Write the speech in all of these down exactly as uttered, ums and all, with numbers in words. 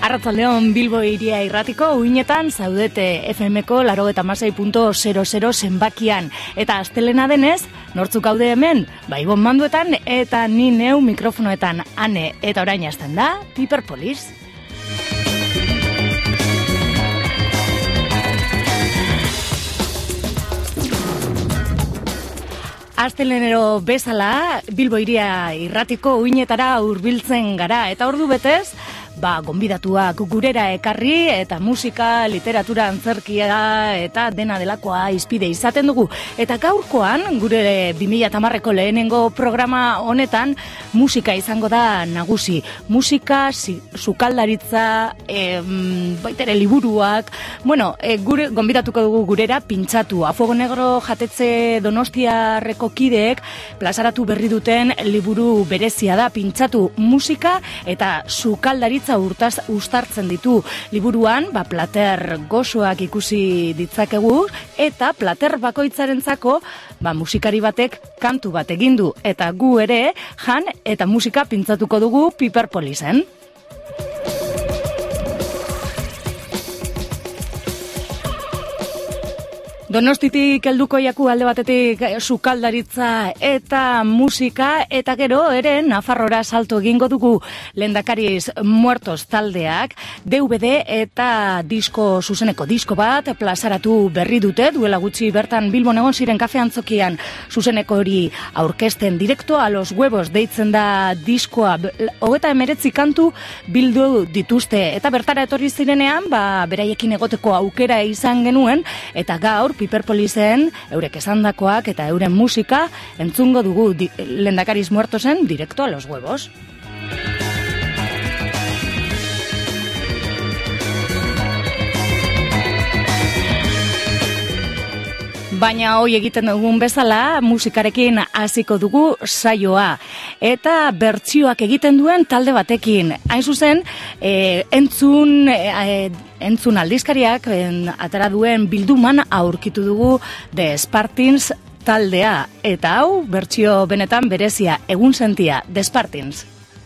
Arratsaldeon Bilbo Hiria Irratiko uinetan zaudete F M-ko laurogeita hamasei puntu zero zero zenbakian. Eta astelena denez, nortzuk gaude hemen, Baibon manduetan eta ni neu mikrofonoetan ane. Eta orain hasten da, Piper Police. Astelenero bezala, Bilbo Hiria Irratiko uinetara hurbiltzen gara. Eta ordu betez, ba, gonbidatuak gurera ekarri eta musika, literatura, antzerkia eta dena delakoa izpide izaten dugu. Eta gaurkoan, gure bi mila hamarreko lehenengo programa honetan, musika izango da nagusi. Musika, sukaldaritza, e, baitere liburuak, bueno, e, gure, gonbidatuko dugu gurera pintzatu. A Fuego Negro jatetze Donostiarreko kideek plazaratu berri duten liburu berezia da pintzatu musika eta sukaldaritza urtaz ustartzen ditu. Liburuan, ba, plater gozoak ikusi ditzakegu eta plater bakoitzarentzako ba, musikari batek kantu bat egin du eta gu ere jan eta musika pintzatuko dugu Piper Policen. Donostitik helduko jaku alde batetik sukaldaritza eta musika, eta gero ere Nafarrora salto egingo dugu Lehendakariz Muertos taldeak D V D eta disko zuzeneko disko bat plazaratu berri dute, duela gutxi bertan Bilbon egon ziren kafe antzokian zuzeneko hori aurkezten. Directo a los huevos deitzen da diskoa, hogeita hemeretzi kantu bildu dituzte, eta bertara etorri zirenean, ba, beraiekin egoteko aukera izan genuen, eta gaur Piper Policen eurek esandakoak eta euren musika entzungo dugu di, Lehendakariz Muertosen Directo a los huevos. Baina hoi egiten dugun bezala, musikarekin hasiko dugu saioa. Eta bertsioak egiten duen talde batekin. Hain zuzen, e, entzun, e, entzun aldizkariak en, atara duen bilduman aurkitu dugu The Spartans taldea. Eta hau, bertsio benetan berezia, egun sentia, The Spartans.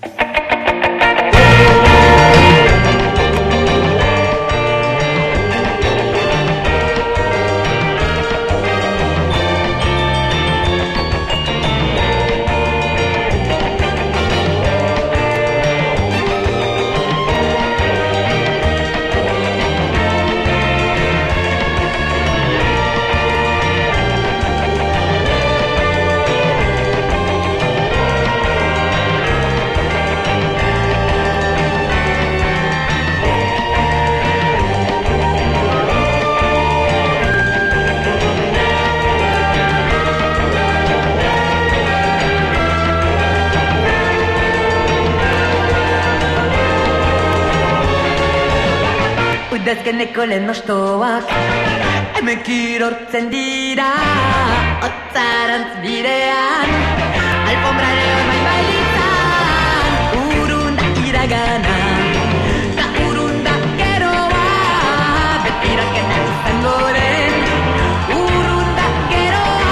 Udazkeneko lehen ostoak hemen kirortzen dira, otzarantz bidean alfombrare hor bai bailitzan, urunda iragana da urunda geroa, betirakena izango den urunda geroa.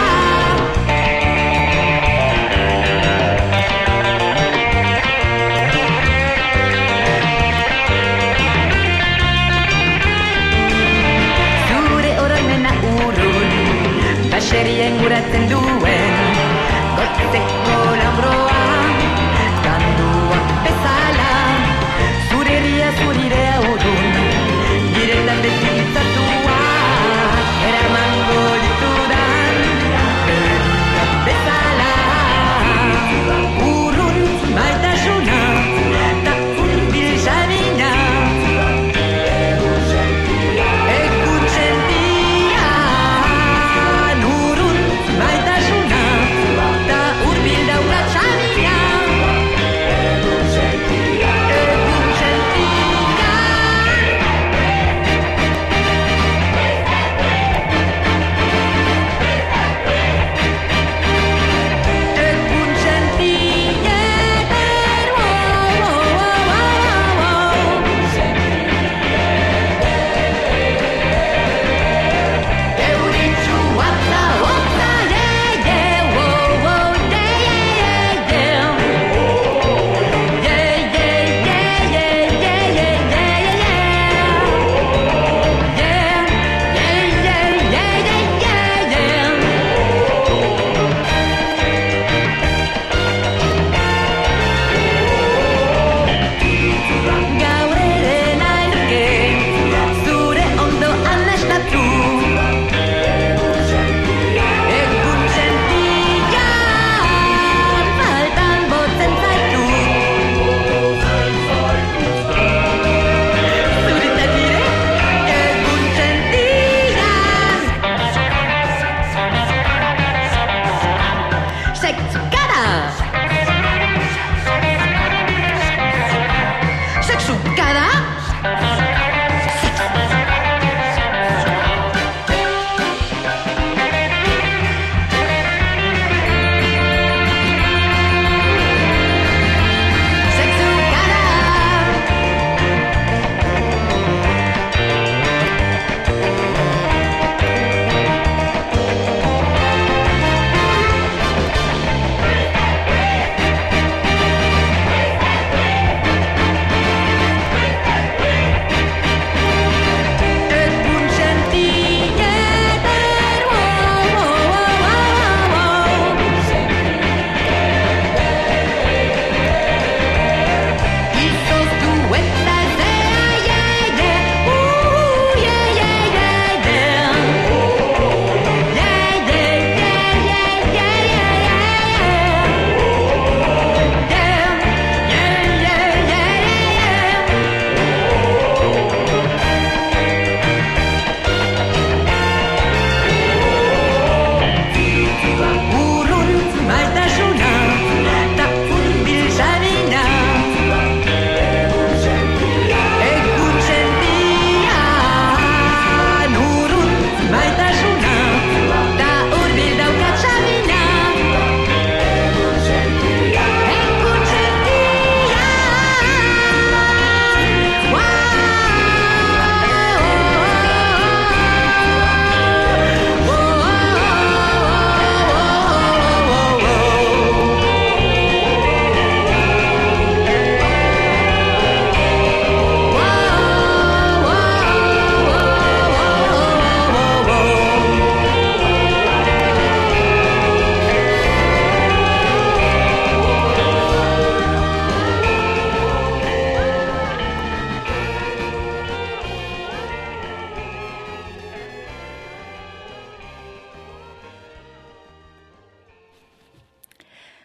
Baserien guratzen duen gotzeko lambro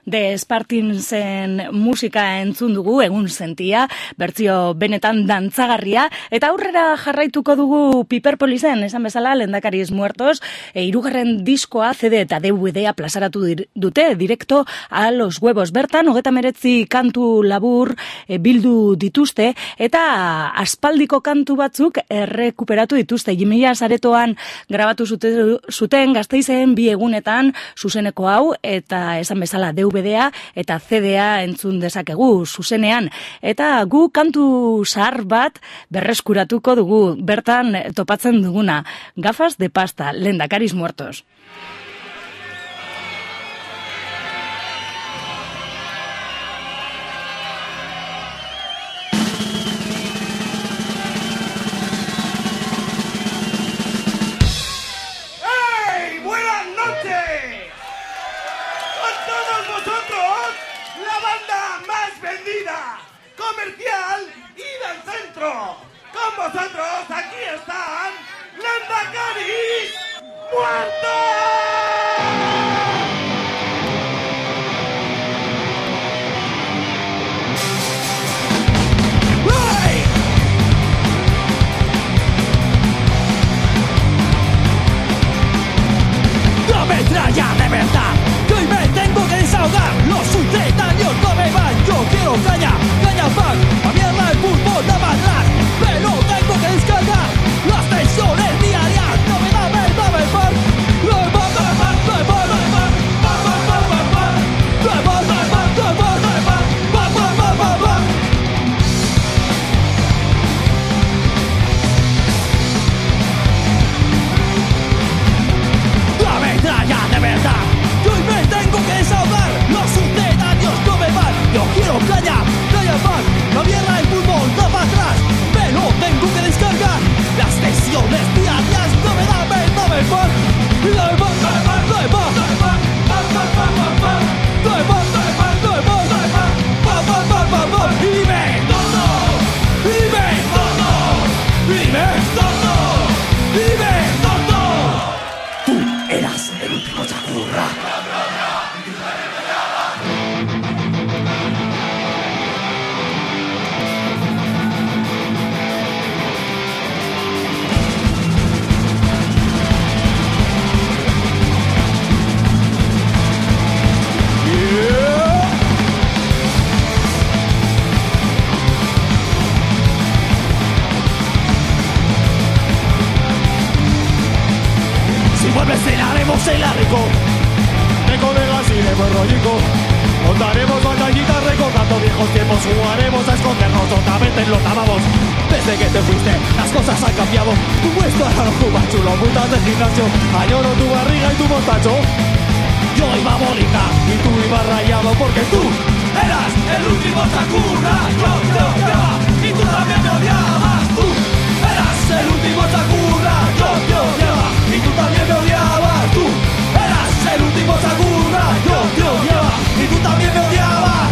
De Spartinsen musika entzun dugu, egun sentia, bertzio benetan dantzagarria, eta aurrera jarraituko dugu Piperpolisen, esan bezala, Lehendakariz Muertos, e, irugarren diskoa, C D eta D V D-a plazaratu dute, direkto a los huevos bertan, hogeta meretzi kantu labur e, bildu dituzte, eta aspaldiko kantu batzuk errekuperatu dituzte, jimila saretoan grabatu zute, zuten Gasteizen bi egunetan zuzeneko hau, eta esan bezala D V D-a eta C D-a entzun dezakegu zuzenean. Eta gu kantu zahar bat berreskuratuko dugu, bertan topatzen duguna. Gafas de pasta, Lehendakariz Muertos. Comercial y del centro. Con vosotros aquí están Lehendakariz Muertos. No me traya de verdad, que hoy me tengo que desahogar. Los sucedáneos no me van, yo quiero caña, caña pan. A mierda el fútbol da para atrás, pero tengo que descargar las tensiones diarias. No me da, me da, me pan. No me pan, no me pan, no me pan, no me pan. Pan, pan, pan, pan, pan. No me pan, no me pan, no me pan, no me pan. Pan, pan, pan, pan, pan. No me traya de verdad, que hoy me tengo que desahogar. Los sucedáneos no me van, yo quiero caña, caña pan. La mierda del fútbol da para atrás, pero tengo que descargar las tensiones diarias. No me da, me da, me pan. No me pan, no me pan, no me pan, no me pan. Pan, pan, pan, pan, pan. No me pan, no me pan, no me pan, no me pan. Pan, pan, pan, pan, pan. Dime todo, dime todo, dime todo, dime todo. Tú eras el último chacurra. Vuelve, cenaremos el largo de colegas y de buen rollico. Montaremos batallitas recordando viejos tiempos. Jugaremos a escondernos, otra vez lo tábamos. Desde que te fuiste, las cosas han cambiado. Tu puesto ahora no jugas chulo, putas de gimnasio. Añoro tu barriga y tu mostacho. Yo iba bonita y tú ibas rayado, porque tú eras el último Sakura. Yo te odiaba y tú también me odiabas. Tú eras el último Sakura. Yo te odiaba y tú también me odiabas. Tú eras el último Sakura. Yo te odiaba y tú también me odiabas.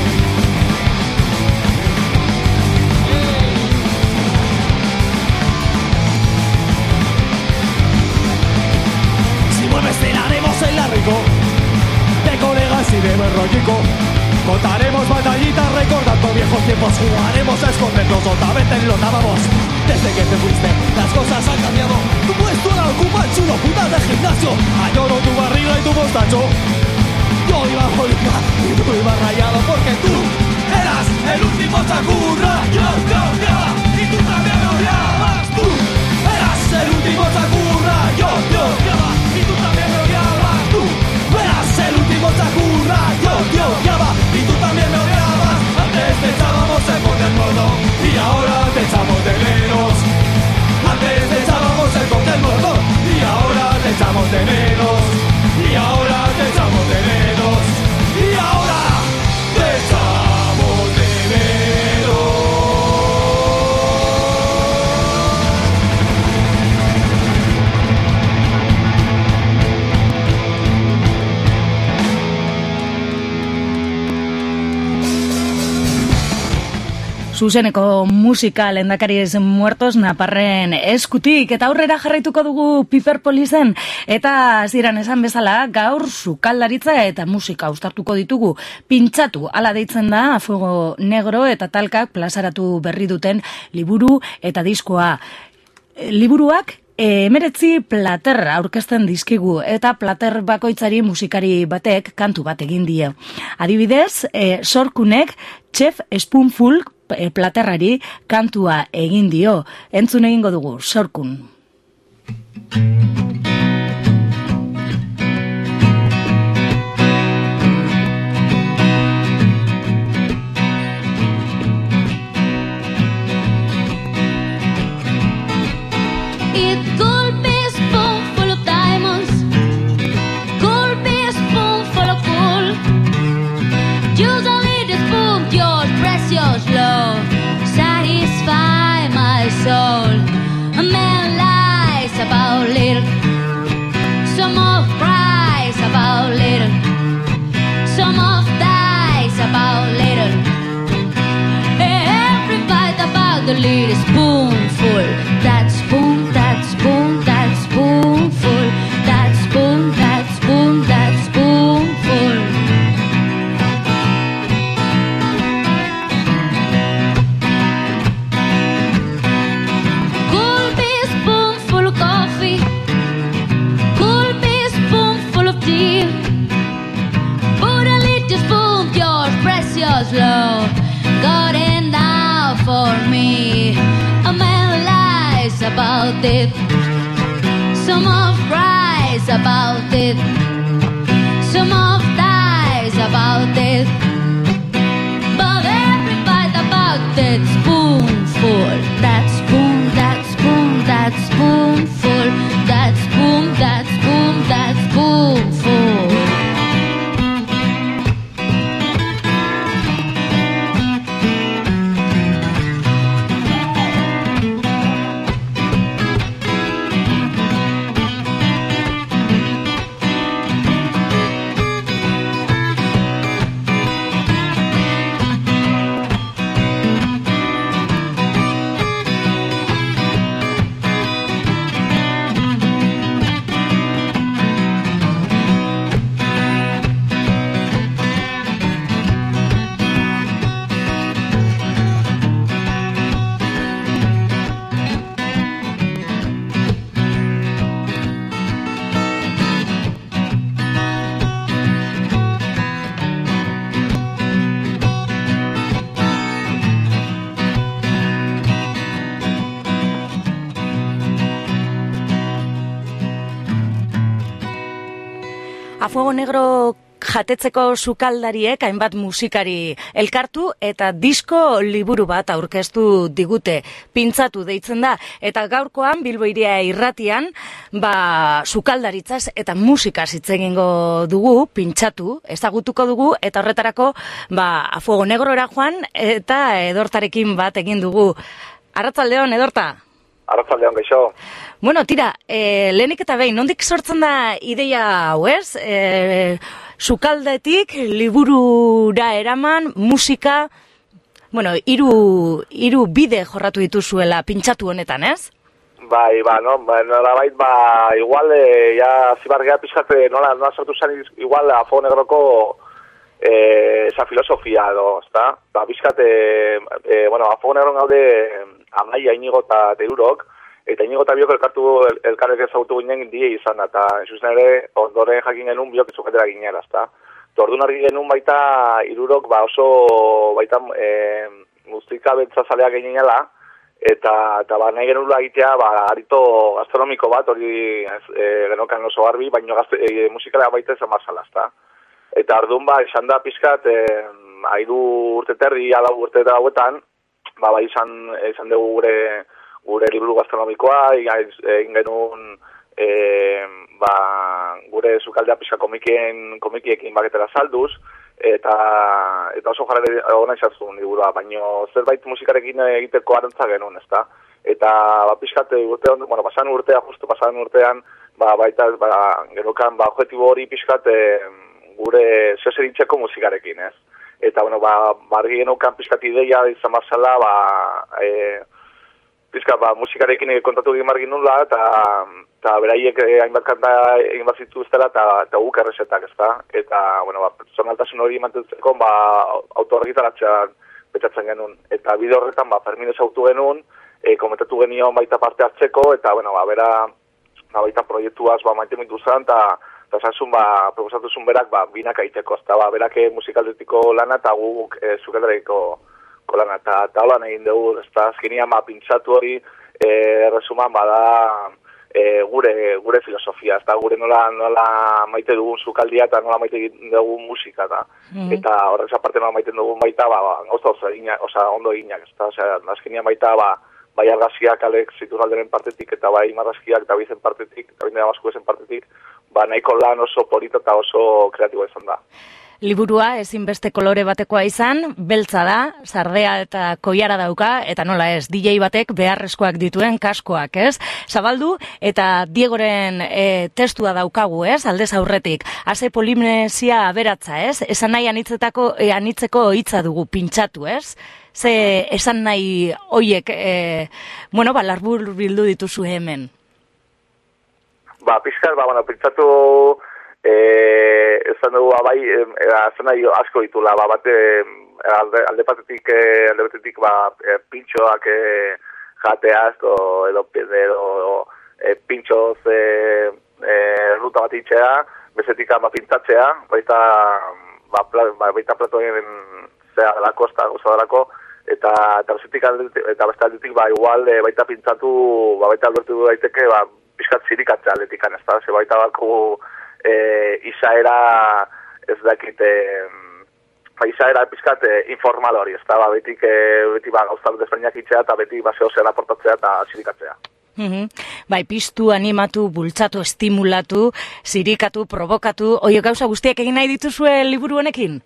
Si vuelves cenaremos el largo de colegas y de buen rollico. Contaremos batallitas recordando viejos tiempos. Jugaremos a escondernos, otra vez te lo dábamos. Desde que te fuiste, las cosas han cambiado. Tu puesto era ocupar chulo, putas de gimnasio. Añoro tu barriga y tu mostacho. Yo iba bonita y tú ibas rayado, porque tú eras el último Sakura. Yo te odiaba y tú también me odiabas. Tú eras el último Sakura. Yo te odiaba y tú también me odiabas. Tú eras el último Sakura. Yo te odiaba y tú también me odiabas. Antes te echábamos el poder gordo y ahora te echamos de menos. Antes te echábamos el cóctel gordo y ahora te echamos de menos. Y ahora te echamos de menos. Y ahora te echamos de menos. Zuzeneko musika Lehendakariz Muertos Naparren eskutik, eta aurrera jarraituko dugu Piperpolisen, eta ziren esan bezala gaur sukaldaritza eta musika uztartuko ditugu. Pintxatu, ala deitzen da, A Fuego Negro eta Talkak plazaratu berri duten liburu eta diskoa. Liburuak emeretzi plater aurkezten dizkigu, eta plater bakoitzari musikari batek kantu bat egin die. Adibidez, e, Sorkunek Chef Spoonful platerrari kantua egin dio. Entzun egingo dugu, Sorkun. Soul. A man lies about little, some of cries about little, some of dies about little. Every bite about the little spoonful, that spoon, that spoon, that spoonful, that spoon, that spoon, that spoonful. Slow, got it now for me. A man lies about it, some of cries about it, some of dies about it. But every bite about that spoonful, that spoon, that spoon, that spoonful, that spoon, that spoon, that spoonful. A Fuego Negro jatetzeko sukaldariek hainbat musikari elkartu eta disko liburu bat aurkeztu digute. Pintzatu deitzen da, eta gaurkoan Bilbo Hiria irratian ba sukaldaritzaz eta musikaz hitz egingo dugu. Pintzatu ezagutuko dugu, eta horretarako ba A Fuego Negrora joan eta Edortarekin bat egin dugu. Arratsaldeon, Edorta. Arratsaldeon, gaixo. Bueno, tira, e, lehenik eta behin, nondik sortzen da ideia hau, ez? E, sukaldetik, liburura eraman, musika, bueno, hiru hiru bide jorratu dituzuela Pintzatu honetan, ez? Bai, ba, no, ba, nola bait, ba, igual, e, ja, zibargea pixkate, nola, nola sortu zen, igual, A Fuego Negroko, e, esa filosofia, edo, ezta? Ba, pixkate, e, bueno, A Fuego Negron gaude, Amaia, Inigo eta Teurok, eta Inigo eta biok elkartu el, elkarrek ezagutu ginen die izan, eta zuzen ere ondoren jakin genuen biok izuketera ginela, ezta. Orduan argi genuen baita hirurok ba oso baita e, musika bentzazaleak ginela, eta, eta ba, nahi genuen egitea ba, arito gastronomiko bat, hori e, genokan oso garbi, baina e, musikala baita ezan bazala, ezta. Eta orduan ba, esan da pixkat, e, airu urte terdi, alau urte eta hauetan, ba, ba, izan, izan dugu gure gure liburu gastronomikoa, egin genuen e, ba, gure sukaldea pixka komikien, komikiekin baketera salduz, eta eta oso jarrere hona izatzun liburua, baina zerbait musikarekin egiteko arantza genuen, ezta? Eta ba, pixkat urte, bueno, pasan urtea, justu pasan urtean, ba, baita ba, genukan ba, objektibo hori pixkat e, gure zehoseritzeko musikarekin, ez? eta, bueno, ba, bargi genukan pizkat ideia izan barzala, ba, e, pizkat, ba, musikarekin kontatu egin margin nula, eta, eta beraiek eh, hainbat kanta egin bat zituztela, eta, eta guk errezetak, ezta? Eta, bueno, ba, personaltasun hori mantentzeko, ba, autoargitaratzean betzatzen genuen. Eta bide horretan, ba, Fermin ezautu genuen, e, komentatu genion baita parte hartzeko, eta, bueno, ba, bera, ba, baita proiektuaz, ba, maite mintu zen, eta, eta zantzun, ba, proposatuzun berak, ba, binak aiteko, ezta, ba, berak musikaldetiko lana, eta guk e, zukeldareiko lana, eta, eta holan egin dugu, ezta, azkenian, ba, pintzatu hori, e, resuman, bada, e, gure, gure filosofia, ezta, gure nola, nola maite dugun zukaldia, eta nola maite dugun musika, eta, mm. eta horrez aparte nola maite dugun baita, ba, ba gauza oso eginak, oza, ondo eginak, ezta, osea, azkenian baita, ba, bai argazkiak Alex Iturralderen partetik, eta bai marrazkiak Davizen partetik, David Baskuezen partetik, ba nahiko lan oso polita eta oso kreatiboa izan da. Liburua ezinbeste kolore batekoa izan, beltza da, sardea eta koiara dauka, eta nola ez, D J batek beharrezkoak dituen kaskoak, ez? Zabaldu, eta Diegoren e, testua daukagu, ez? Aldez aurretik. Ase polimnesia aberatza, ez? Esan nahi anitzetako, e, anitzeko hitza dugu, pintxatu, ez? Ze esan nahi hoiek, e, bueno, ba, larbur bildu dituzu hemen. Ba, pizkar, ba, bueno, pintzatu, e, esan dugu, ba, bai, e, esan nahi asko ditula, ba, bate, alde, alde batetik, e, alde batetik, ba, e, pintxoak e, jateaz, o, edo, edo e, pintxoz e, e, ruta bat itxea, bezetik, ba, pintzatzea, baita, ba, pla, ba, baita platoen zea dalako, ez da, goza dalako, eta eta bezetik eta beste aldetik, ba, igual, e, baita pintzatu, ba, baita albertu daiteke, ba, pixkat zirikatzea aldetikan, ez da, ze baita bako e, izaera, ez dakit, e, ba, izaera pixkat e, informal hori, ez da, ba, betik, e, beti, ba, gauztak desberdinak itxea, eta beti, ba, zehozean aportatzea eta zirikatzea. Mm-hmm. Bai, piztu, animatu, bultzatu, estimulatu, zirikatu, provokatu, oio gauza guztiak egin nahi dituzue liburu honekin?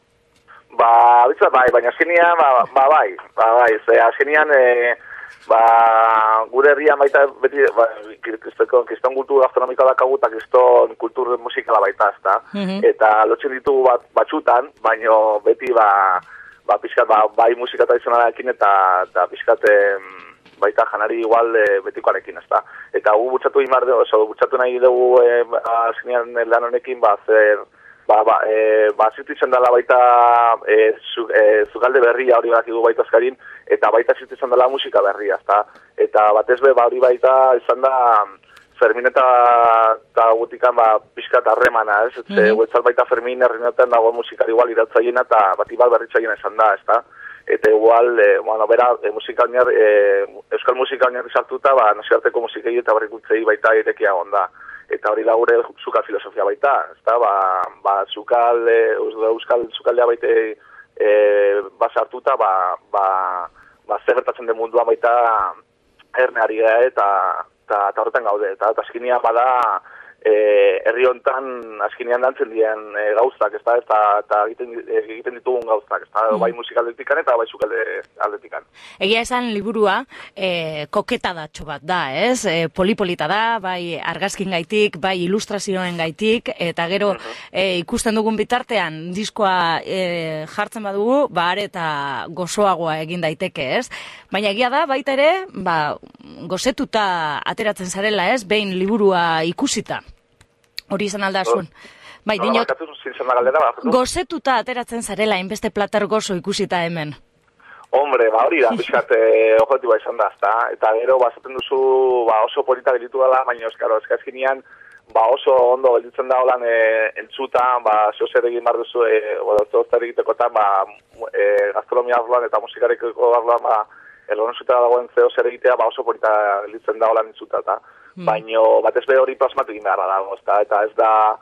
Ba, bitza, bai, baina azkenean, ba, ba, bai, ba, bai, ze, azkenean, e, ba, gure herrian baita, beti, ba, kriston, kriston kultur gastronomikoa dakagu, eta kriston kultur musikala baita, ezta, mm-hmm. eta lotzen ditugu bat, batxutan, baino beti, ba, ba, pixkat, ba, bai musika tradizionalarekin, eta, eta pixkat, e, baita janari igual e, betikoarekin, ezta, eta gu butxatu imar, oso, butxatu nahi dugu, e, azkenean lan honekin, ba, zer, Ba, ba, e, ba, zitu izan dela baita e, zu, e, zugalde berria hori baki du baita azkarin, eta baita zitu izan dela musika berria, ezta? Eta batez be, ba, hori baita izan da Fermin eta, eta gutikan ba, pixkat harremana, ez? Mm -hmm. Huetzal baita Fermin herrinoten dago musikari igual iratzaiena eta bat igual berritzaiena izan da, ezta? Eta igual, e, bueno, bera, e, musika oinar, e, euskal musika oinarri sartuta, ba, nazioarteko musikei eta berrikuntzei baita irekia onda. Eta hori da gure zukal filosofia baita, ezta, ba, ba zukal, e, euskal zukaldea baite e, basartuta, ba, ba, ba zer gertatzen den munduan baita herneari gara eta, eta, eta horretan gaude, eta azkenean bada e, herri hontan azkenean dantzen diren e, gauztak, ezta, eta, eta egiten, egiten ditugun gauztak, ezta, mm. bai musikaldetikan eta bai zukalde aldetikan. Egia esan liburua e, koketadatxo bat da, ez? E, polipolita da, bai argazkin gaitik, bai ilustrazioen gaitik, eta gero mm-hmm. e, ikusten dugun bitartean diskoa e, jartzen badugu, ba are eta gozoagoa egin daiteke, ez? Baina egia da, baita ere, ba, gozetuta ateratzen zarela, ez? Behin liburua ikusita. Hori izan alda zuen. Bai, no, dinot, galdera, gozetuta ateratzen zarela, inbeste platar gozo ikusita hemen. Hombre, ba hori da, pixkat eh, objetiboa izan da, ezta? Eta gero, bazaten duzu, ba oso polita gelitu dela, baina eskaro, eskazkinean, ba oso ondo gelditzen da holan e, entzutan, ba zeo zer egin bar duzu, e, zeo zer egitekotan, ba e, gastronomia arloan eta musikarekiko arloan, ba erlonen zuta dagoen zeo zer egitea, ba oso polita gelditzen da holan entzuta, eta mm. baino batez be hori plasmatu egin beharra dago, ezta? Eta ez da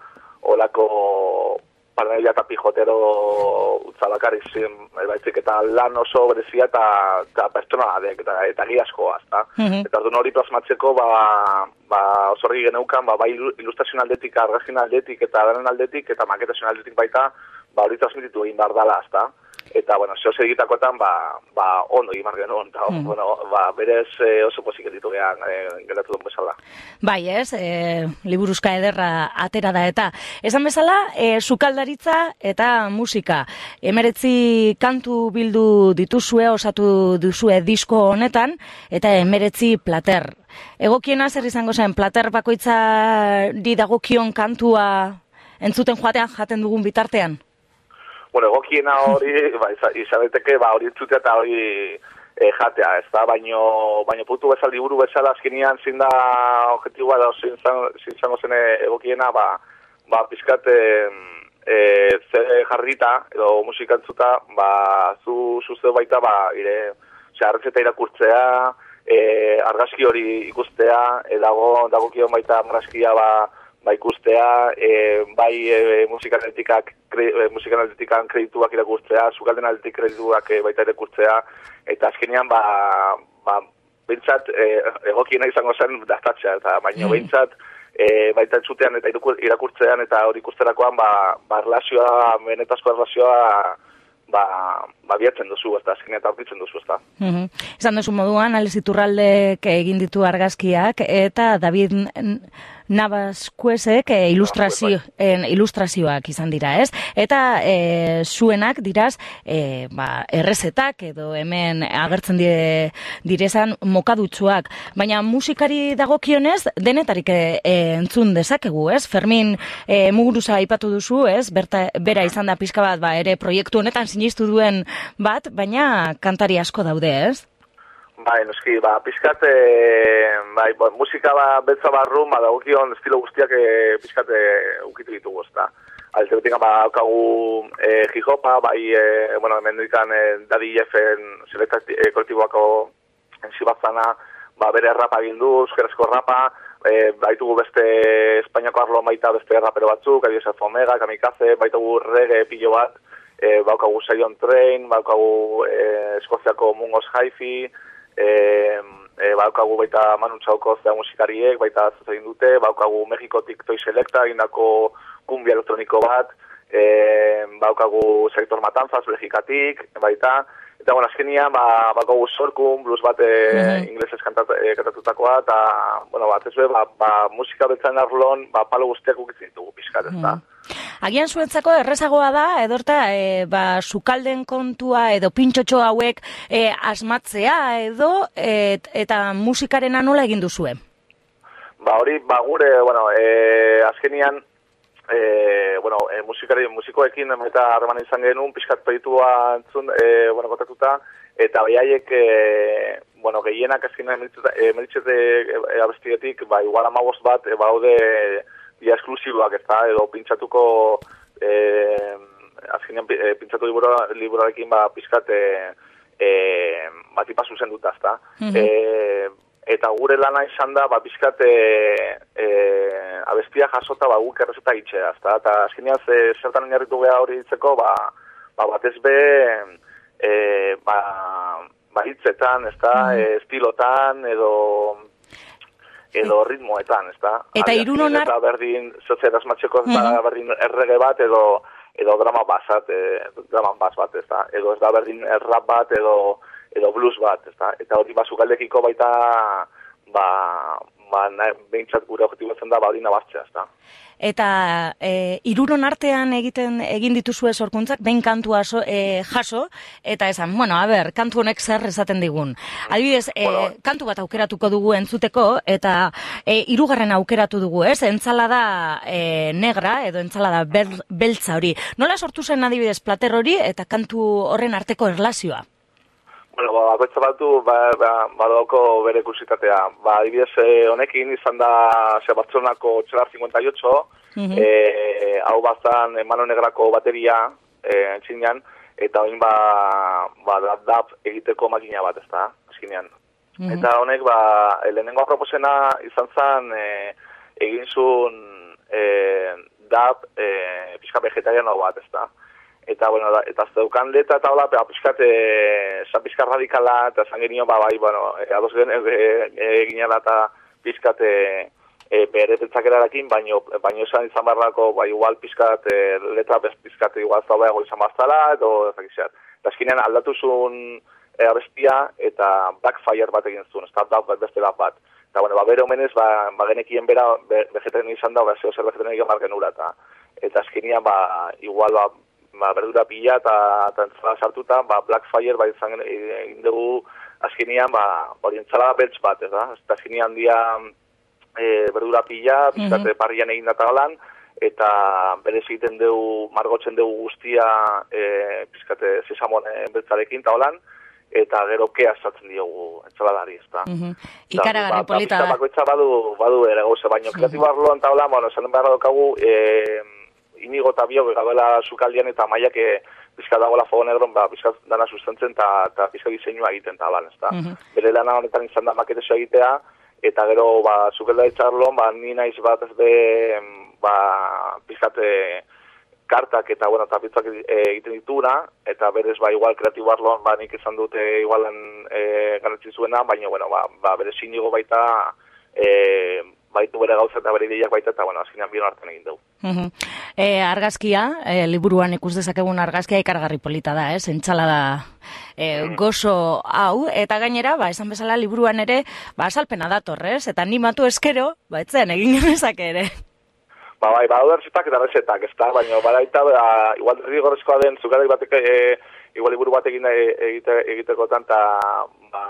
olako paranoia eta pijotero utzalakari zen, baitzik, eta lan oso berezia eta, eta pertsonalak eta, eta giazkoa, ezta? Mm-hmm. Eta orduan hori plasmatzeko, ba, ba oso argi geneukan, ba, bai ilustrazioen aldetik, argazkin aldetik, eta denen aldetik, eta maketazioen aldetik baita, ba hori transmititu egin behar dala, ezta? eta, bueno, zehoz egitakoetan, ba, ba, ondo egin genuen, eta, mm. bueno, ba, berez e, oso pozik editu gehan, e, geratu duen bezala. Bai, ez, e, liburuzka ederra atera da, eta esan bezala, e, sukaldaritza eta musika. Emeretzi kantu bildu dituzue, osatu duzue disko honetan, eta emeretzi plater. Egokiena zer izango zen, plater bakoitza di dagokion kantua entzuten joatean jaten dugun bitartean? Bueno, egokiena hori, ba, izabeteke, ba, hori entzutea eta hori e, jatea, ez da, baino, baino putu bezala, liburu bezala, azkenean zin da objektiboa da, zin zango zen egokiena, ba, ba pizkat, e, e, zer jarrita, edo musika entzuta, ba, zu, zuzeu baita, ba, ire, ose, arretzeta irakurtzea, e, argazki hori ikustea, e, dago, dagokion baita argazkia, ba, ba ikustea, e, bai e, musikanaltikak kre, e, musikanaltikan kredituak irakurtzea, sukalden aldetik kredituak e, baita irakurtzea, eta azkenean ba, ba behintzat e, egokiena izango zen daztatzea, eta baina mm. behintzat e, baita entzutean eta irakurtzean eta hori ikusterakoan ba, ba relazioa, benetazko relazioa ba, ba biatzen duzu, ez da, azkenean eta aurkitzen duzu, ez da. Mm-hmm. Esan duzu moduan, Alex Iturraldek egin ditu argazkiak, eta David Navascuesek e, ilustrazio, en, ilustrazioak izan dira, ez? Eta e, zuenak diraz e, ba, errezetak edo hemen agertzen dire, direzan mokadutsuak. Baina musikari dagokionez denetarik e, e, entzun dezakegu, ez? Fermin e, Muguruza aipatu duzu, ez? Berta, bera izan da pizka bat, ba, ere proiektu honetan sinistu duen bat, baina kantari asko daude, ez? Bai, noski, ba, pizkat, e, bai, bo, musika ba, betza barru, ba, dagokion estilo guztiak e, pizkat e, ukitu ditugu, ezta. Altebetik, ba, haukagu e, hip-hopa, bai, e, bueno, hemen dikan e, Daddy Jeffen selekta e, kolektiboako enzibatzana, ba, bere rapa egin du, euskerazko rapa, e, baitugu beste Espainiako arlo baita beste rapero batzuk, Adiós Omega, Kamikaze, baitugu reggae pilo bat, e, baukagu Zion Train, baukagu e, Eskoziako Mungos Hi-Fi, E, e, baukagu baita Manu Txauko zea musikariek, baita egin dute, baukagu Mexikotik Toy Selecta, egindako kumbia elektroniko bat, e, baukagu Sektor Matanzas, Belgikatik, baita, eta bueno, azkenian, ba, baukagu Sorkun, blues bat e, mm-hmm. inglesez kantat, e, kantatutakoa, eta, bueno, bat ez be, ba, ba, musika betzen arlon, ba, palo guztiak ukitzen ditugu pixkat, ez da. Mm. Agian zuentzako errezagoa da, edorta, e, ba, sukalden kontua edo pintxotxo hauek e, asmatzea edo, et, eta musikarena nola egin duzue? Ba, hori, ba, gure, bueno, e, azkenian, e, bueno, e, musikari, musikoekin eta harreman izan genuen, pixkat proiektua entzun, e, bueno, kontatuta, eta behaiek, e, bueno, gehienak azkenean emeritzete e, abestietik, ba, igual amagoz bat, e, baude, ia esklusiboak, ez da, edo pintsatuko, eh, azkenean e, pintsatu liburarekin, ba, pizkat, e, e, bat ipa zuzen dut, ez da. Mm-hmm. e, eta gure lana izan da, ba, pizkat, e, e, abestia jasota, ba, guk errezeta itxea, ez da, eta azkenean zertan oinarritu geha hori ditzeko, ba, ba, batez be, e, ba, ba, hitzetan, ez da, mm-hmm. e, estilotan, edo, edo ritmoetan, ez da? Eta irun honar... Eta berdin, sotzera asmatxeko, mm-hmm. berdin errege bat, edo, edo drama basat, e, drama bas bat, ez da? Edo ez da berdin rap bat, edo, edo blues bat, ez da? Eta hori basukaldekiko baita, ba, ba, behintzat gure objektiboetzen da, ba, hori nabartzea, ez da? Eta e, iruron artean egiten egin dituzue sorkuntzak, behin kantua so, e, jaso, eta esan, bueno, a ber, kantu honek zer esaten digun. Adibidez, e, bueno, kantu bat aukeratuko dugu entzuteko, eta e, hirugarren aukeratu dugu, ez? Entzalada e, negra, edo entzalada bel, beltza hori. Nola sortu zen adibidez plater hori, eta kantu horren arteko erlazioa? Bueno, ba, bakoitza batu, ba, ba, badauko bere kursitatea. Ba, adibidez, eh, honekin izan da, ze Bartzelonako Txelar cincuenta y ocho, mm-hmm. eh, hau bazan Mano Negrako bateria, eh, entzinean, eta hoin ba, ba, dap egiteko makina bat, ez da, azkinean. Mm-hmm. Eta honek, ba, lehenengo aproposena izan zen, eh, egin zuen eh, dap eh, pixka vegetariano bat, ez da. Eta, bueno, da, eta zeukan leta eta hola, pera, pizkat, e, zan pizkat radikala, eta zan genio, ba, bai, bueno, e, ados gen, e, e, ginala eta pizkat, e, e, bere pentsakerarekin, baino, baino esan izan barrako, ba, igual pizkat, e, letra pizkat igual zaubeago izan baztala, edo ezakizat. Eta azkenean aldatu zuen e, abestia, eta backfire bat egin zuen, ez da beste bat bat. Eta, bueno, ba, bere omenez, ba, ba genekien bera vegetarian izan da, ba, zeo zer vegetarian egin margen ura, eta, eta azkenean, ba, igual, ba, ba, berdura pila eta entzala sartuta, ba, Blackfire, ba, izan egin dugu, azkenean, ba, hori entzala beltz bat, ez da? Eta azkenean dia e, berdura pila, bizkate mm-hmm. parrian egin data galan, eta berez egiten dugu, margotzen dugu guztia, e, bizkate sesamon beltzarekin, eta holan, eta gero kea sartzen diogu entzaladari, ez da. Mm-hmm. Ikaragarri polita da. Ba, bakoitza badu, badu ere gauze, baino, kreatibo arloan eta holan, bueno, esan beharra dokagu, e, Inigo eta biok gabela sukaldian eta maiak bizkat dagoela Fogo Negron, ba, bizkat dana sustentzen eta bizkat diseinua egiten eta balan, ez da. Mm-hmm. Bere lana honetan izan da maketeso egitea, eta gero, ba, sukelda ditxarlon, ba, ni naiz bat ez de, ba, bizkat kartak eta, bueno, eta pizzak egiten dituna, eta berez, ba, igual kreatibo arloan, ba, nik izan dute igualen e, ganetzi zuena, baina, bueno, ba, ba berez Inigo baita, e, baitu bere gauza eta bere ideiak baita, eta, bueno, azkenean bion hartzen egin dugu. Uh-huh. E, argazkia, e, liburuan ikus dezakegun argazkia ikaragarri polita da, ez? Entsalada e, mm. gozo hau, eta gainera, ba, esan bezala liburuan ere, ba, asalpena dator, ez? Eta animatu eskero, ba, etzen, egin genezak ere. Ba, bai, ba, errezetak eta errezetak, ez da, baina, baraita, ba, igual derrigorrezkoa den, zukarek batek, e, igual liburu bat egin egite, egitekotan, eta, ba,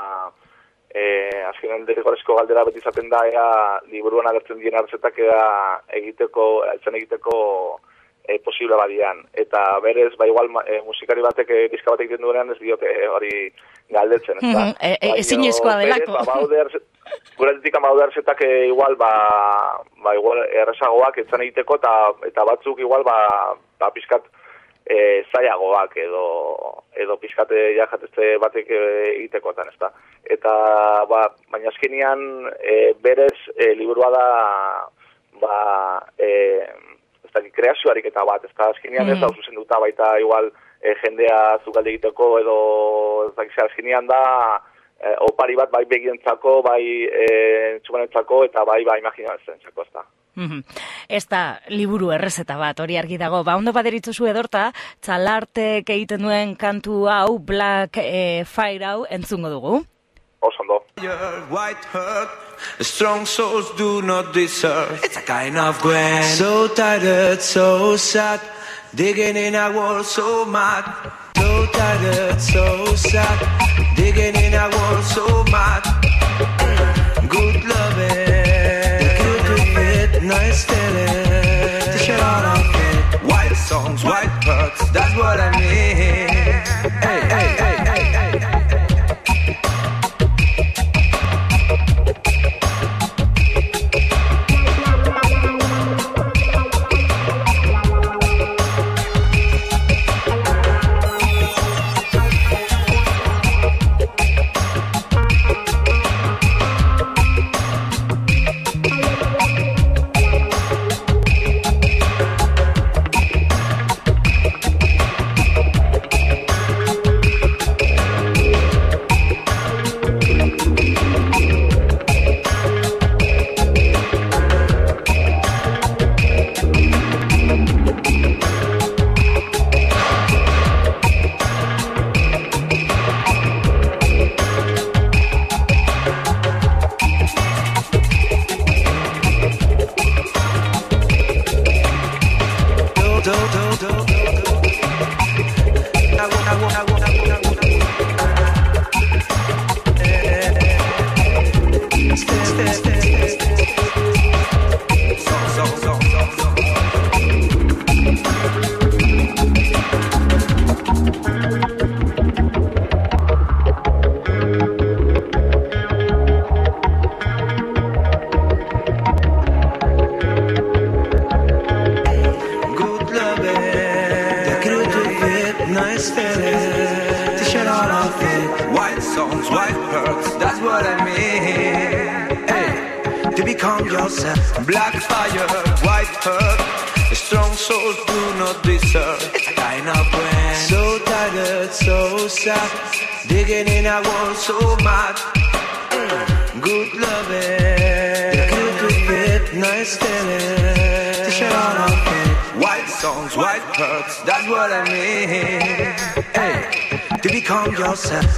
Eh, azkenean derrigorrezko galdera beti izaten da ea liburuan agertzen dien arzetak ea egiteko, etzen egiteko e, posible badian. Eta berez, ba igual e, musikari batek e, diska bat egiten duenean ez diote e, hori galdetzen, ez da? Mm, e, e, ezin ezkoa delako. Ba, gure ditika baude arzetak e, igual, ba, ba igual errezagoak etzen egiteko eta, eta batzuk igual, ba, ba pizkat E, zaiagoak edo edo pizkate ja jatezte batek egitekotan, ez da. Eta, ba, baina azkenean e, berez e, liburua da ba, e, ez da, kreazioarik eta bat, ez da, azkenean mm. ez da zuzenduta baita igual e, jendea zukalde egiteko edo ez da, azkenean da e, opari bat bai begientzako, bai e, txumanentzako eta bai bai imaginazentzako, ez da. Mm-hmm. Ez da liburu errezeta bat, hori argi dago. Ba, ondo baderitzuzu edorta, Txalartek egiten duen kantu hau, Black eh, Fire hau, entzungo dugu. Osondo. White hurt, strong souls do not deserve. It's a kind of grand, so tired, so sad, digging in a wall so mad. So tired, so sad, digging in a wall so mad. Good loving. Nice feeling, to share all of it. White songs, white hurts, that's what I mean. Hey, hey, hey, hey, hey, hey. Black fire, white hurt, strong souls do not deserve. It's a kind of brand, so tired, so sad, digging in a wall so mad. Mm. Good loving, good to fit, wrongs, white hurts, that's what I mean. Hey, to become yourself.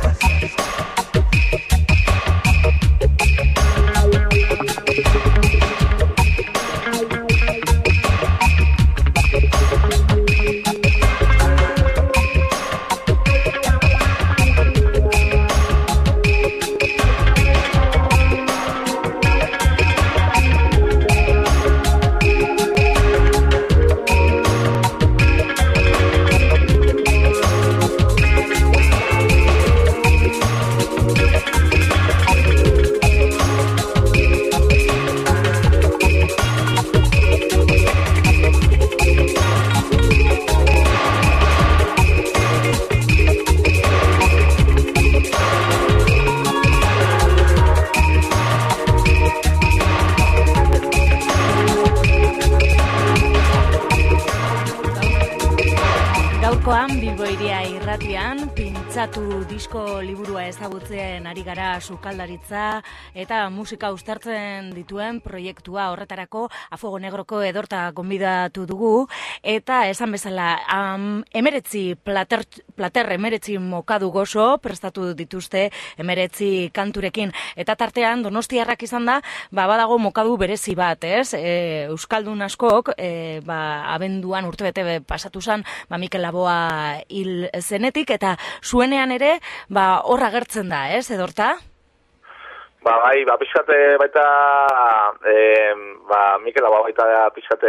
Pintzatu disko liburua ezagutzen ari gara sukaldaritza eta musika uztartzen dituen proiektua horretarako A Fuego Negroko Edorta gonbidatu dugu eta esan bezala um, emeretzi plater, plater emeretzi mokadu gozo prestatu dituzte emeretzi kanturekin eta tartean Donostiarrak izan da ba, badago mokadu berezi bat, ez? E, Euskaldun askok e, ba, abenduan urtebete pasatu zen ba, Mikel Laboa hil zenetik eta zuenean ere, ba, horra gertzen da, ez, Edorta? Ba, bai, ba, pixkate baita, e, ba, Mikel Laboa baita pixkate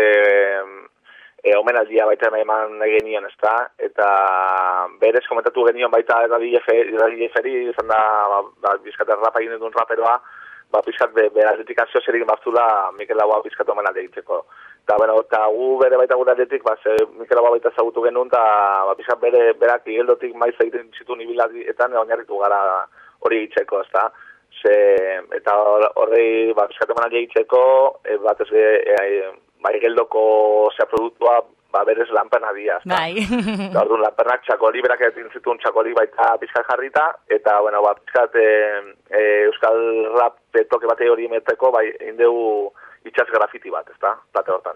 e, omenaldia baita eman genion, ez da? Eta berez komentatu genion baita eta D J Feri, izan da, ba, ba, pixkate rapa egin duen raperoa, ba, pixkat be, beratzetik anzio zerik baztula Mikel Laboa pixkate omenaldia egiteko. Eta, bueno, eta gu bere baita gure atletik, ba, ze Mikel Laboa baita zagutu genuen, eta ba, pixat bere berak igeldotik maiz egiten zituen ibiladietan oinarritu gara hori egiteko, ez da? Ze, eta horri, ba, pixat emanaldia egiteko, e, bat ez, e, e, ba, igeldoko zea produktua, ba, berez lanperna dia, ez da? Bai. Eta orduan, lanpernak txakoli, berak egiten zituen txakoli baita pixkat jarrita, eta, bueno, ba, pixkat e, e, Euskal Rap toke bate hori emeteko, bai, indeu itxas grafiti bat, ez da, plate hortan.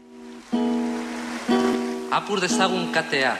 Apur dezagun katea.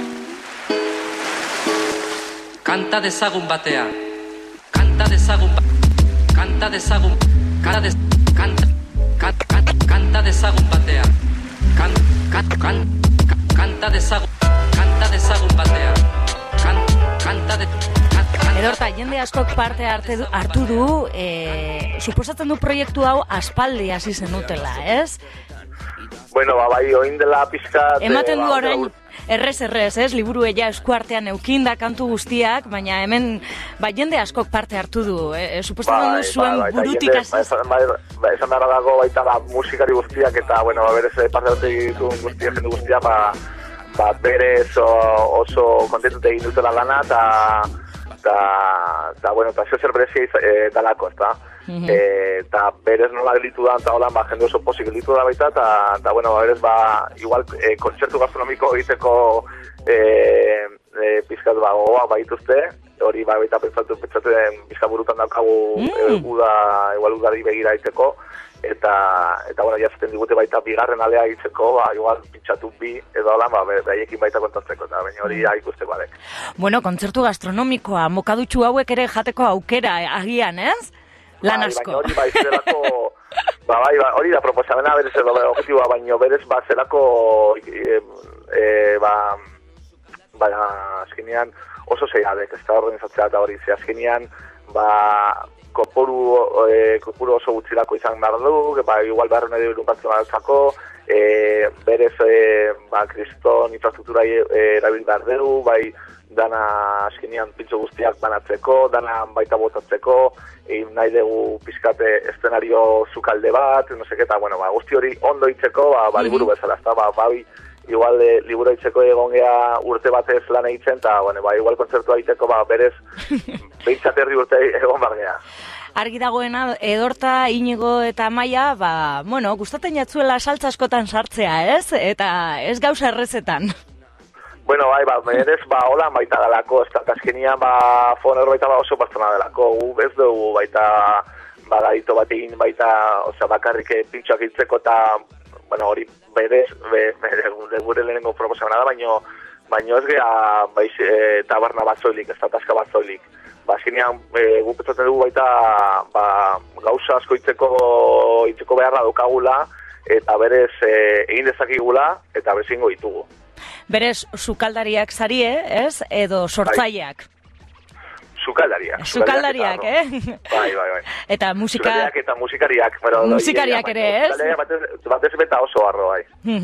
Kanta dezagun batea. Kanta dezagun ba... Kanta dezagun... Kanta des... Kanta... Kanta... Kanta... Kanta dezagun batea. Kan... Kan... Kan... Kanta dezagun... Kanta dezagun batea. Kan... Kanta de... Edorta, jende askok parte hartu du, e, suposatzen du proiektu hau aspaldi hasi zenutela, ez? Bueno, ba, bai, oin dela pixkat... Ematen du ba, orain, errez, errez, ez? Liburu ella eskuartean eukinda kantu guztiak, baina hemen, ba, jende askok parte hartu du, e, suposatzen du zuen ba, ba, burutik hasi... Ba, esan, ba, ba, esan behar dago baita ba, musikari guztiak eta, bueno, ba, berez parte hartu dituen guztiak, jende guztiak, ba, ba, berez oso kontentute egin dutela lana, eta... eta, eta, bueno, eta zer berezia e, dalako, ez da? Mm -hmm. e, eta berez nola gelitu da, eta hola, ba, jende oso pozik gelitu da baita, eta, eta bueno, ba, berez, ba, igual, e, kontzertu gastronomiko egiteko e, e, pizkat, ba, gogoa baituzte, hori, ba, baita pentsatu, pentsatu den, pizkat burutan daukagu, mm. e, uda, igual, udari begira egiteko, eta, eta bueno, jazaten digute baita bigarren alea egiteko, ba, igual, pintxatu bi, edo hola, ba, behaiekin baita kontatzeko, eta baina hori mm. ikusteko badek. Bueno, kontzertu gastronomikoa, mokadutxu hauek ere jateko aukera, agian, ez? Lan asko. Baina hori, ba, izdelako, ba, bai, ba, hori da proposamena, berez, edo, objetiboa, baina berez, ba, zelako, e, e, ba, ba, azkenean, oso zeiadek, ez da organizatzea eta hori, ze azkenean, ba, kopuru, e, kopuru oso gutxilako izan behar du, ba, igual beharren edo irunpatzen batzako, e, berez, e, ba, kriston infrastruktura e, erabil behar du, bai, dana azkenean pintxo guztiak banatzeko, dana baita botatzeko, egin nahi dugu pizkate eszenario zukalde bat, no seke, eta, bueno, ba, guzti hori ondo itzeko, ba, ba liburu bezala, ez da, ba, bai, igual e, liburu itzeko egon gea urte batez lan egiten, eta, bueno, ba, igual kontzertua egiteko, ba, berez, behitzaterri urte egon bar gea. Argi dagoena, Edorta, Inigo eta Maia, ba, bueno, gustatzen jatzuela saltza askotan sartzea, ez? Eta ez gauza errezetan. Bueno, bai, ba, berez, ba, hola, baita dalako, ez da, azkenian, ba, fonero baita ba oso bastona delako, gu, ez dugu, baita, ba, garito bat egin, baita, osea, bakarrik pintxoak hiltzeko eta bueno, hori berez, be, be, gure lehenengo proposamena da, baino, baino ez gea, baiz, e, taberna bat zoilik, ez da taska bat zoilik. Ba, azkenean, e, guk pentsatzen dugu baita, ba, gauza asko itzeko, itzeko beharra dukagula, eta berez e, egin dezakigula, eta bezingo ditugu. Berez, sukaldariak zarie, ez? Edo sortzaileak? Sukaldariak. Sukaldariak, eh? Bai, bai, bai. Eta musika... Sukaldariak eta musikariak. Pero, musikariak ere, ez? Sukaldariak batez, batez beta oso harro, bai.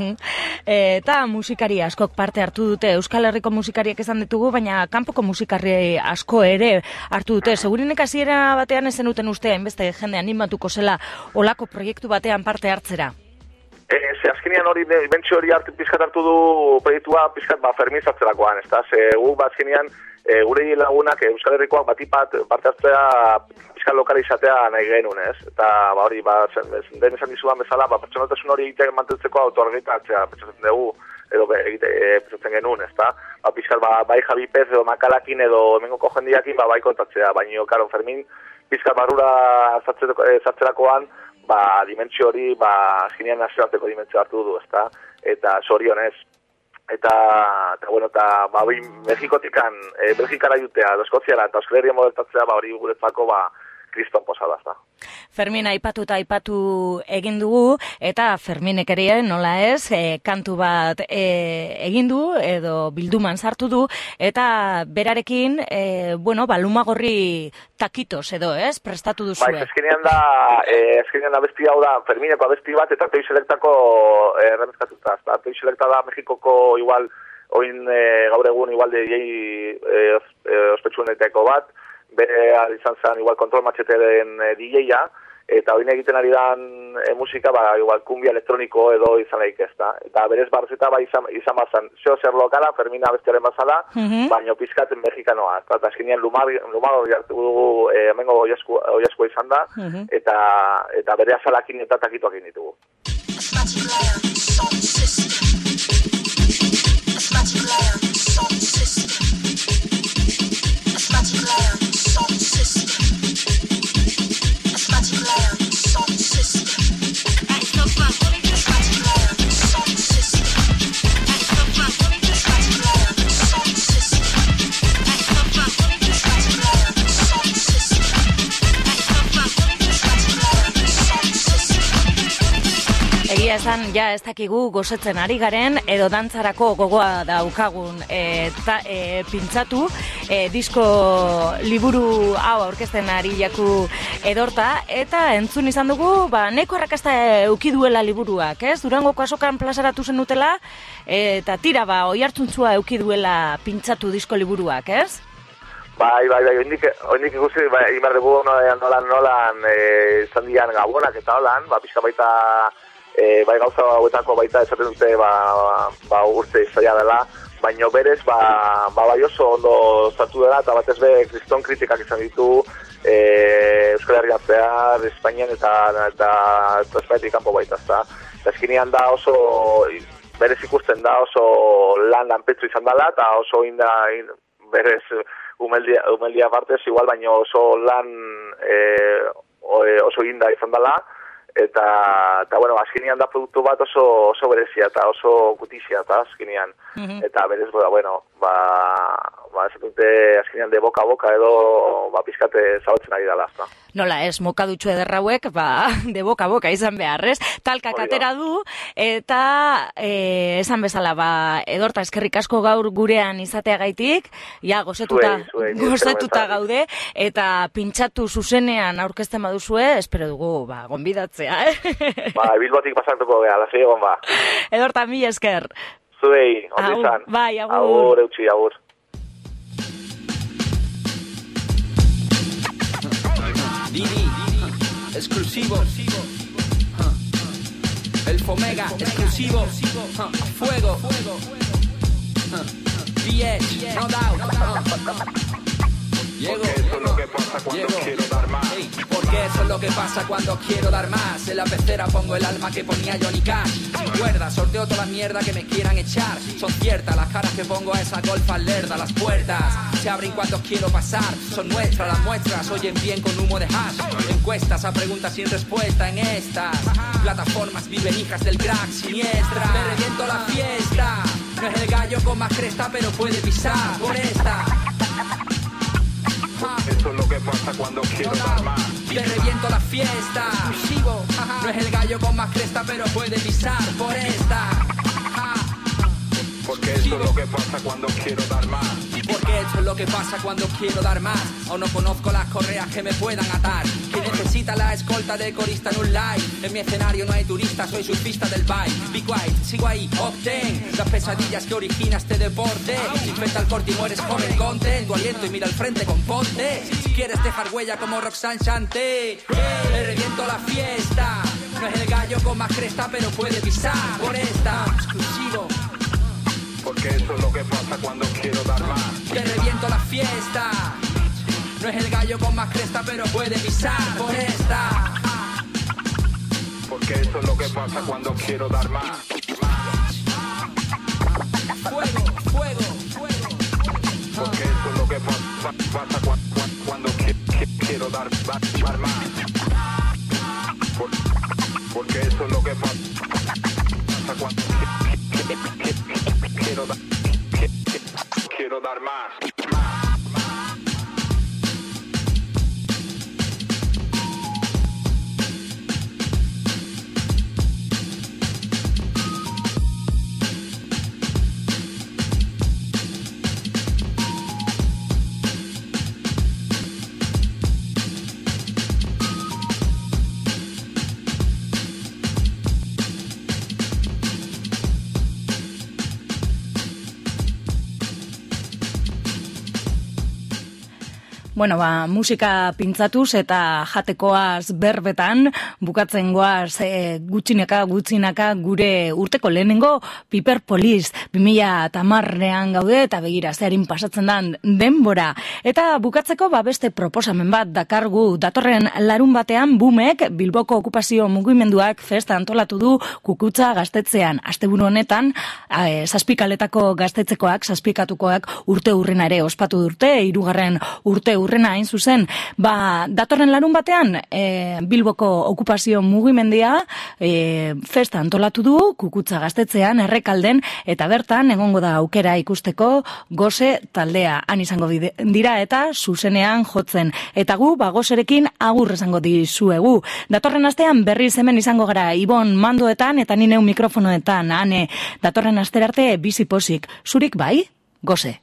Eta musikari askok parte hartu dute. Euskal Herriko musikariak esan ditugu, baina kanpoko musikari asko ere hartu dute. Segurinek hasiera batean ezen duten uste, hainbeste jende animatuko zela olako proiektu batean parte hartzera. E, ze azkenean hori, bentsio hori hartu, pizkat hartu du proiektua pizkat ba, fermizatzerakoan, ez da? Ze gu ba, azkenean e, gure lagunak e, Euskal Herrikoak batipat parte hartzea pizkat lokalizatea nahi genuen, ez? Eta ba, hori, ba, den esan dizudan bezala, ba, pertsonatasun hori egiteak mantentzeko autoargitatzea pentsatzen dugu, edo egite, e, pentsatzen genuen, ez da? Ba, pizkat ba, bai Javi Pez edo Makalakin edo hemengoko jendiakin ba, bai kontatzea, baina, karo, Fermin pizkat barrura zartzerakoan, ba, dimentsio hori, ba, zinean nazioarteko dimentsio hartu du, ezta? Eta sorionez. Eta, eta bueno, eta, ba, hori, Mexikotikan, e, Belgikara jutea, Eskoziara, eta Euskal Herria modeltatzea, ba, hori guretzako, ba, kriston posada, ezta? Fermin aipatu eta aipatu egin dugu, eta Ferminek ere, nola ez, e, kantu bat e, egin du, edo bilduman sartu du, eta berarekin, e, bueno, ba, Lumagorri takitos edo, ez, prestatu duzue. Bai, ezkenean da, e, ezkenean abesti hau da, Fermineko abesti bat, eta Toi Selectako e, remezkatuta, eta Toi Selecta da Mexikoko igual, oin e, gaur egun igual de jei e, e, ospetsueneteko bat, bere izan zen igual kontrol matxeteren e, D J-a, eta hori egiten ari dan e, musika, ba, igual kumbia elektroniko edo izan lehik ez da. Eta berez barzeta ba, izan, izan bazan, zeo zer lokala, Fermina bestiaren bazala, mm-hmm. baino pizkaten mexikanoa. Eta azkenean lumar hori hartu dugu, e, hemengo oiazkoa izan da, mm-hmm. eta, eta bere azalakin eta takituak egin ditugu. Egia esan, ja ez dakigu gozatzen ari garen, edo dantzarako gogoa daukagun e, ta, e, pintzatu, e, disko liburu hau aurkezten ari jaku Edorta, eta entzun izan dugu, ba, neko arrakasta euki duela liburuak, ez? Durangoko azokan plazaratu zen dutela, eta tira, ba, oihartzuntzua euki duela pintzatu disko liburuak, ez? Bai, bai, bai, oindik, oindik ikusi, bai, imar dugu nolan, nolan, nolan, e, izan dian gabonak eta holan, ba, pixka baita, E, bai gauza hauetako baita esaten dute ba, ba, urte izaila dela, baino berez ba, ba, bai oso ondo zartu dela, eta batez be kriston kritikak izan ditu e, Euskal Herrian zehar, Espainian eta, eta, eta Espainiatik kanpo baita, ezta. Eta eskinean da oso, berez ikusten da oso lan lanpetsu izan dela, eta oso inda, in, berez umeldia, umeldia partez igual, baino oso lan e, oso inda izan dela, eta, eta bueno, azkenean da produktu bat oso, oso berezia eta oso gutizia eta azkenean. Mm-hmm. Eta berez, bueno, ba, ba, ez dute azkenean de boka a boka edo ba, pizkate zabaltzen ari dela. No? Nola ez, mokadutxo ederrauek, ba, de boka a boka izan beharrez. Talkak atera du, eta e, esan bezala, ba, Edorta eskerrik asko gaur gurean izateagaitik, ja, gozetuta, zuei, zuei, gozetuta gaude, eta pintxatu zuzenean aurkezten baduzue, espero dugu, ba, gonbidatzea, eh? Ba, Bilbotik pasatuko geha, lasei egon ba. Edorta, mi esker. Zuei, ondo izan. Bai, agur. Agur, eutxi, agur. Didi, exclusivo. El Fomega, exclusivo. Fuego. B H, no doubt. Llego, eso es lo que pasa cuando llego. quiero dar más. Hey, ¿por qué? Porque eso es lo que pasa cuando quiero dar más. En la pecera pongo el alma que ponía Johnny Cash. Sin cuerda, sorteo toda la mierda que me quieran echar. Son ciertas las caras que pongo a esa golfa lerda. Las puertas se abren cuando quiero pasar. Son nuestras las muestras, oyen bien con humo de hash. Encuestas a preguntas sin respuesta en estas plataformas viven hijas del crack siniestra. Me reviento la fiesta. No es el gallo con más cresta, pero puede pisar por esta. Eso es lo que pasa cuando quiero dar más. Te reviento la fiesta. No es el gallo con más cresta, pero puede pisar por esta. Porque eso es lo que pasa cuando quiero dar más. Porque eso es lo que pasa cuando quiero dar más. Aún no conozco las correas que me puedan atar. Que necesita la escolta del corista en un live. En mi escenario no hay turistas, soy surfista del vibe. Be quiet, sigo ahí, obtén las pesadillas que origina este deporte. Infecta el corte y mueres joven, contén tu aliento y mira al frente con ponte. Si quieres dejar huella como Roxanne Chanté, le reviento la fiesta. No es el gallo con más cresta, pero puede pisar por esta. Exclusivo. Porque eso es lo que pasa cuando quiero dar más. Te reviento la fiesta. No es el gallo con más cresta, pero puede pisar por esta. Porque eso es lo que pasa cuando quiero dar más. Fuego, fuego, fuego. Porque eso es lo que pasa, pasa cuando, cuando quiero dar, dar más. Por, porque eso es lo que pasa cuando quiero dar, quiero dar más. Bueno, ba, musika pintzatuz eta jatekoaz berbetan, bukatzen goaz e, gutxinaka, gutxinaka gure urteko lehenengo Piper Police bi mila hamarrean gaude eta begira zearin pasatzen dan denbora. Eta bukatzeko ba, beste proposamen bat dakargu datorren larun batean Bumek Bilboko okupazio mugimenduak festa antolatu du Kukutza gaztetzean. Asteburu honetan, e, zazpikaletako gaztetzekoak, zazpikatukoak urte urrena ere ospatu durte, hirugarren urte urrena hain zuzen, ba, datorren larun batean e, Bilboko okupazio mugimendia e, festa antolatu du Kukutza gaztetzean Errekalden eta bertan egongo da aukera ikusteko Gose taldea han izango dira eta zuzenean jotzen eta gu ba Goserekin agur esango dizuegu. Datorren astean berriz hemen izango gara Ibon mandoetan eta ni neu mikrofonoetan. Ane, datorren astera arte bizi pozik. Zurik bai? Gose.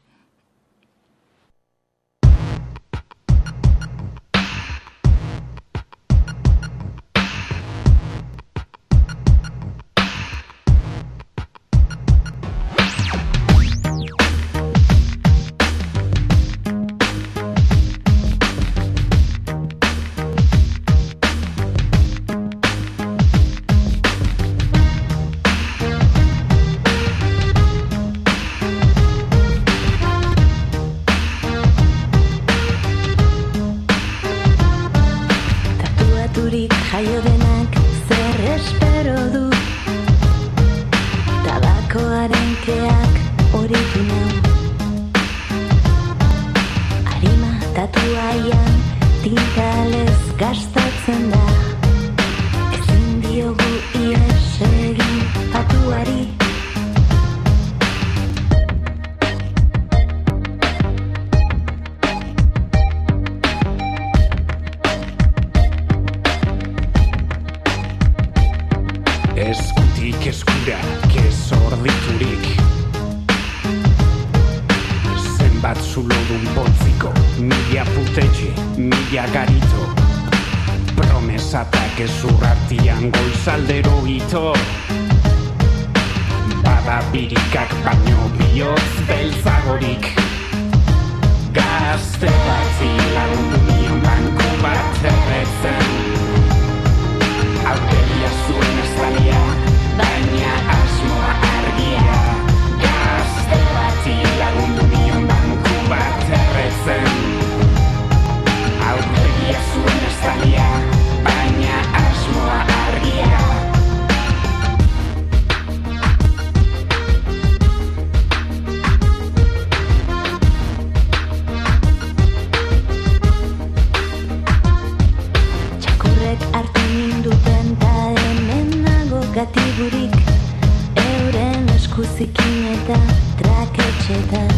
Jaio denak zer espero du tabakoaren keak original Arima tatuaian tintalez gastatzen da ezin diogu ihes egin patuari Eskutik eskura, kezorditurik Zenbat zulodun poltziko, mila putetxe, mila garito Promesatak ezurrartian goizaldero ito Bada birikak baino bihotz beltzagorik Gazte batzi lagundu nion banku bat erretzen Auteria zuen estalia, baina asmoa argia Gazte bati lagundu nion banku bat erretzen Auteria zuen estalia administratiburik, euren eskuzikin eta traketxetan.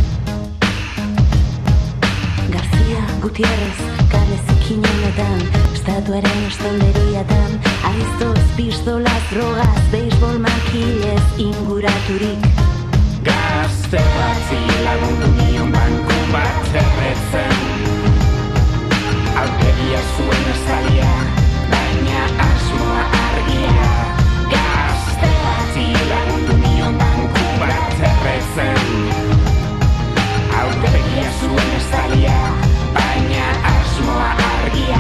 García Gutierrez kale zikinenetan, estatuaren estalderiatan, aiztoz, pistolaz, drogaz, beisbol makilez inguraturik. Gazte batzi lagundu nion banku bat erretzen, aurpegia zuen estalia, baina asmoa argia. Gazte batzi lagundu nion banku bat erretzen, aurpegia zuen estalia, baina asmoa argia.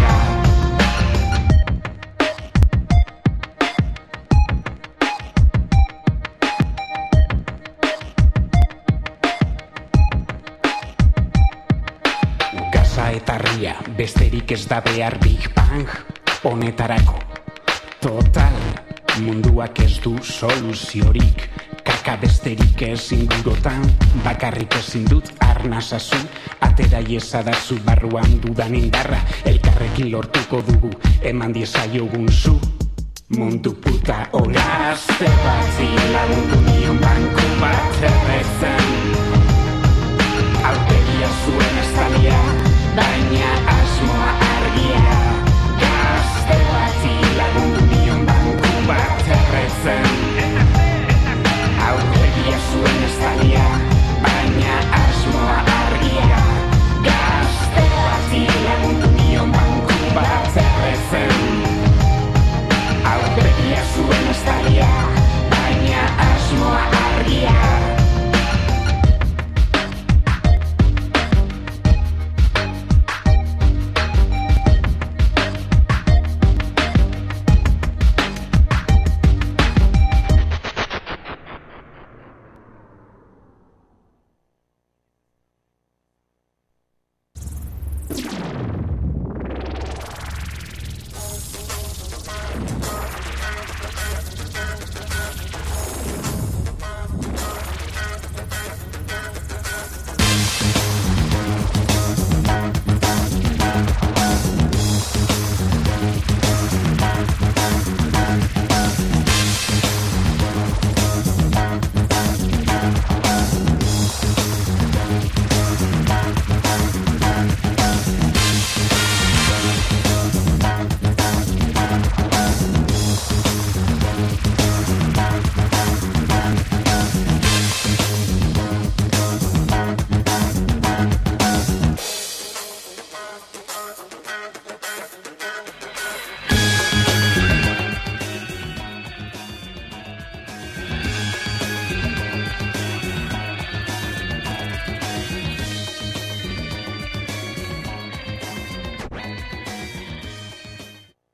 Eta ria, besterik ez da behar Big Bang honetarako. Total, munduak ez du soluziorik, kaka besterik ez ingurotan, bakarrik ezin dut arnazazu, atera iezadazu barruan dudan indarra, elkarrekin lortuko dugu, eman diezaiogun zu. Mundu puta hori. Gazte batzi lagundu nion banku bat erretzen, aurpegia zuen estalia, baina asmoa argia.